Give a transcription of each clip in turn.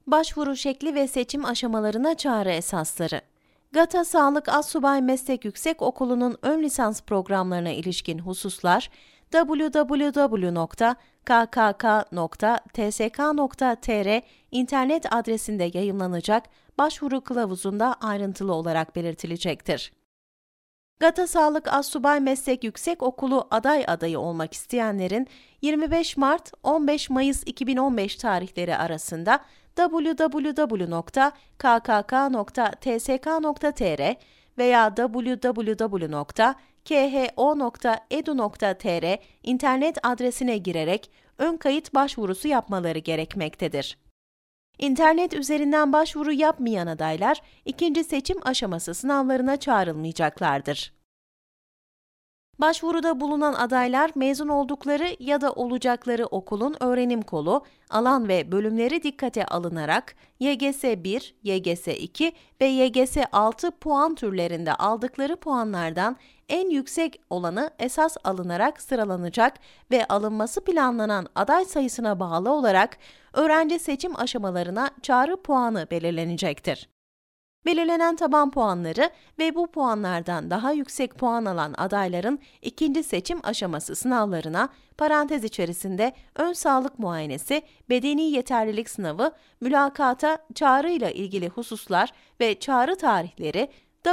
Başvuru şekli ve seçim aşamalarına çağrı esasları. GATA Sağlık Astsubay Meslek Yüksekokulu'nun ön lisans programlarına ilişkin hususlar www.kkk.tsk.tr internet adresinde yayımlanacak başvuru kılavuzunda ayrıntılı olarak belirtilecektir. GATA Sağlık Astsubay Meslek Yüksekokulu aday adayı olmak isteyenlerin 25 Mart-15 Mayıs 2015 tarihleri arasında www.kkk.tsk.tr veya www.kho.edu.tr internet adresine girerek ön kayıt başvurusu yapmaları gerekmektedir. İnternet üzerinden başvuru yapmayan adaylar, ikinci seçim aşaması sınavlarına çağrılmayacaklardır. Başvuruda bulunan adaylar mezun oldukları ya da olacakları okulun öğrenim kolu, alan ve bölümleri dikkate alınarak YGS 1, YGS 2 ve YGS 6 puan türlerinde aldıkları puanlardan en yüksek olanı esas alınarak sıralanacak ve alınması planlanan aday sayısına bağlı olarak öğrenci seçim aşamalarına çağrı puanı belirlenecektir. Belirlenen taban puanları ve bu puanlardan daha yüksek puan alan adayların ikinci seçim aşaması sınavlarına parantez içerisinde ön sağlık muayenesi, bedeni yeterlilik sınavı, mülakata çağrıyla ilgili hususlar ve çağrı tarihleri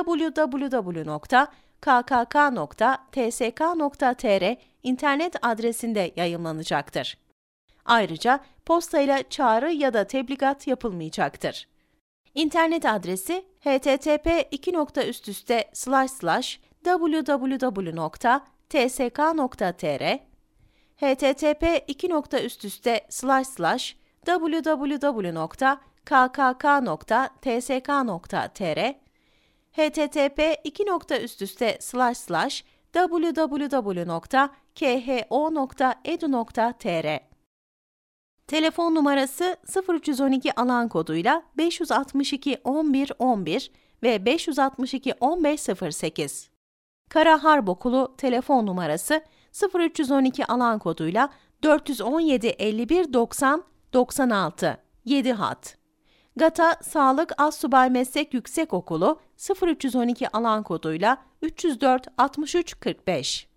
www.kkk.tsk.tr internet adresinde yayımlanacaktır. Ayrıca postayla çağrı ya da tebligat yapılmayacaktır. İnternet adresi http://www.tsk.tr http://www.kkk.tsk.tr http://www.kho.edu.tr Telefon numarası 0312 alan koduyla 562 11 11 ve 562 15 08. Kara Harp Okulu telefon numarası 0312 alan koduyla 417 51 90 96 7 hat. GATA Sağlık Astsubay Meslek Yüksekokulu 0312 alan koduyla 304 63 45.